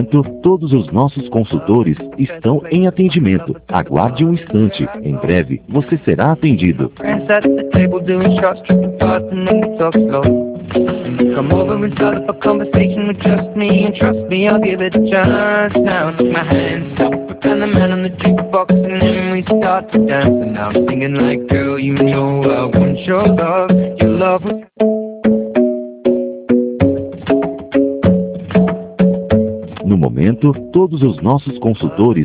momento, todos os nossos consultores estão em atendimento. Aguarde um instante. Em breve, você será atendido. Friends at the table doing shots, tripping fast and then we talk slow. And you come over and start up a conversation with just me, and trust me, I'll give it a chance. Now take my hand, stop, and the man on the jukebox, and then we start to dance. And now I'm singing like, girl, you know I want your love. Your love was... No momento, todos os nossos consultores